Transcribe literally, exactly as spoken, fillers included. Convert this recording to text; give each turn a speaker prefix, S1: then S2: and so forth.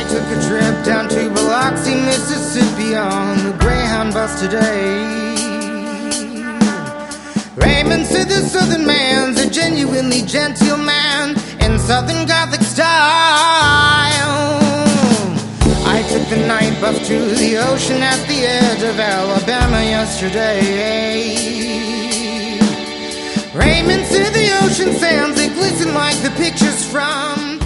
S1: took a trip down to Biloxi, Mississippi on the Greyhound bus today. Raymond said the Southern man's a genuinely genteel man in Southern Gothic style. I took the night bus to the ocean at the edge of Alabama yesterday. Raymond said the ocean sands, they glisten like the pictures from